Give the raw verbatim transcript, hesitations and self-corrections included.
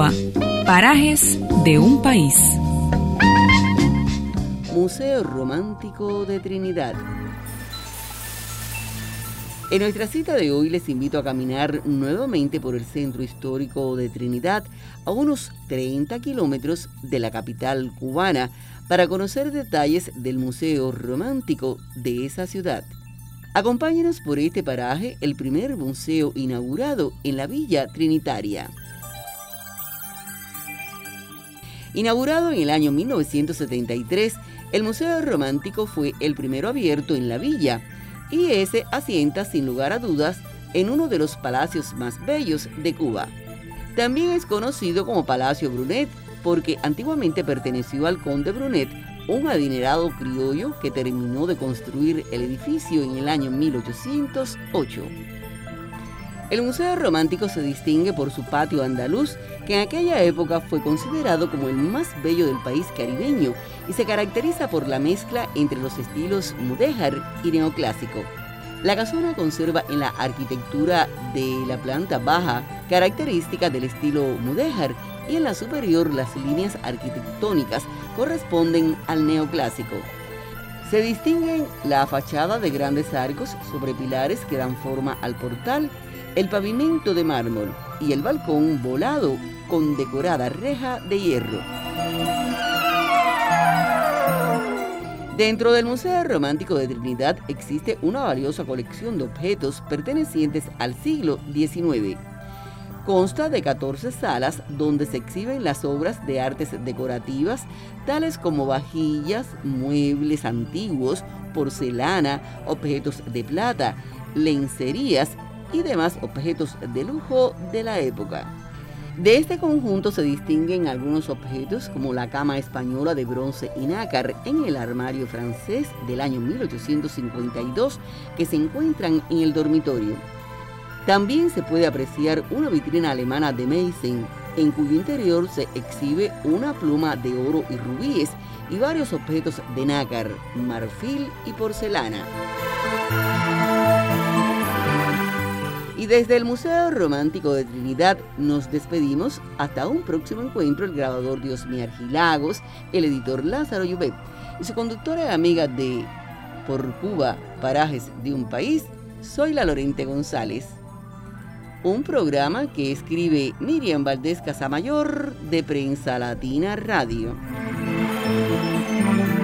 Cuba, parajes de un país. Museo Romántico de Trinidad. En nuestra cita de hoy les invito a caminar nuevamente por el centro histórico de Trinidad, a unos treinta kilómetros de la capital cubana, para conocer detalles del Museo Romántico de esa ciudad. Acompáñenos por este paraje, el primer museo inaugurado en la Villa Trinitaria. Inaugurado en el año mil novecientos setenta y tres, el Museo Romántico fue el primero abierto en la villa, y ese asienta sin lugar a dudas en uno de los palacios más bellos de Cuba. También es conocido como Palacio Brunet porque antiguamente perteneció al conde Brunet, un adinerado criollo que terminó de construir el edificio en el año mil ochocientos ocho. El Museo Romántico se distingue por su patio andaluz, que en aquella época fue considerado como el más bello del país caribeño y se caracteriza por la mezcla entre los estilos mudéjar y neoclásico. La casona conserva en la arquitectura de la planta baja características del estilo mudéjar y en la superior las líneas arquitectónicas corresponden al neoclásico. Se distinguen la fachada de grandes arcos sobre pilares que dan forma al portal, el pavimento de mármol y el balcón volado con decorada reja de hierro. Dentro del Museo Romántico de Trinidad existe una valiosa colección de objetos pertenecientes al siglo diecinueve. Consta de catorce salas donde se exhiben las obras de artes decorativas, tales como vajillas, muebles antiguos, porcelana, objetos de plata, lencerías y demás objetos de lujo de la época. De este conjunto se distinguen algunos objetos como la cama española de bronce y nácar en el armario francés del año mil ochocientos cincuenta y dos que se encuentran en el dormitorio. También se puede apreciar una vitrina alemana de Meissen, en cuyo interior se exhibe una pluma de oro y rubíes y varios objetos de nácar, marfil y porcelana. Y desde el Museo Romántico de Trinidad nos despedimos hasta un próximo encuentro. El grabador Diosmi Argilagos, el editor Lázaro Llobet y su conductora y amiga de Por Cuba, parajes de un país, soy la Lorente González. Un programa que escribe Miriam Valdés Casamayor de Prensa Latina Radio.